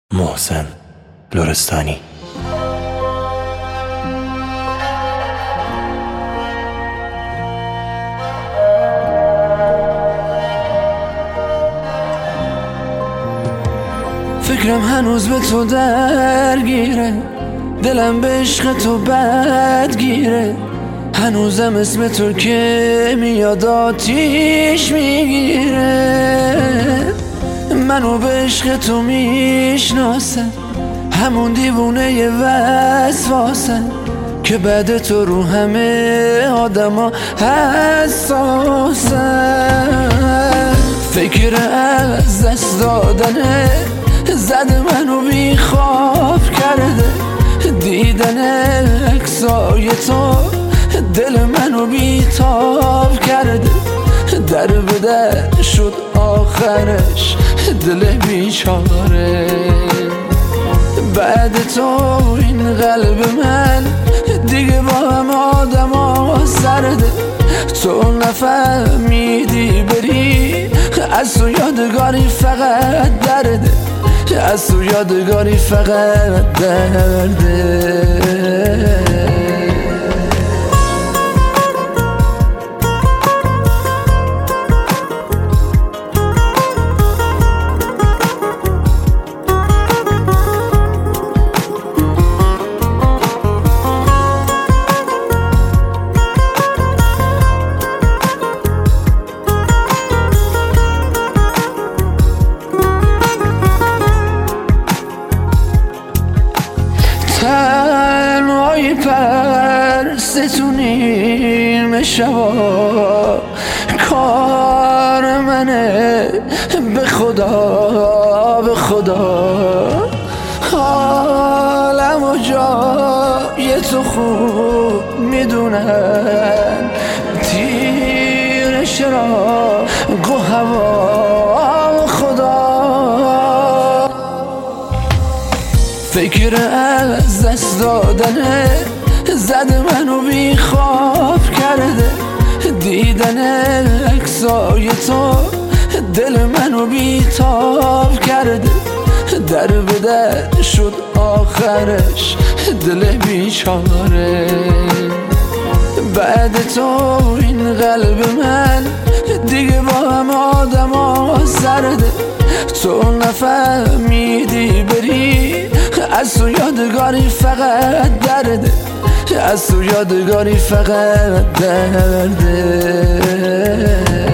محسن لرستانی. فکرم هنوز به تو درگیره، دلم به عشق تو بدگیره، هنوزم اسم تو که میاد آتیش میگیره. منو به عشق تو میشناسن همون دیوونه وسواسن که بعد تو رو همه آدما حساسن. فکر از دست دادنه زده منو بی خواب کرده، دیدن عکسای تو دل منو بی تاب کرده. در به در شد آخرش دل بیچاره، بعد تو این قلب من دیگه با هم آدم ها سرده. تو نفهمیدی بری از تو یادگاری فقط درده، از تو یادگاری فقط درده. تنهایی پرستونیم شبا کار منه، به خدا به خدا حالم و جای تو خوب میدونن، تیر چراغ و هوا خدا. فکر از دست دادنه زده منو بی خواب کرده، دیدن عکسای تو دل منو بی تاب کرده. در به در شد آخرش دل بیچاره، بعد تو این قلب من دیگه با هم آدم ها سرده. تو نفهمیدی بری از تو یادگاری فقط درده، از تو یادگاری فقط درده.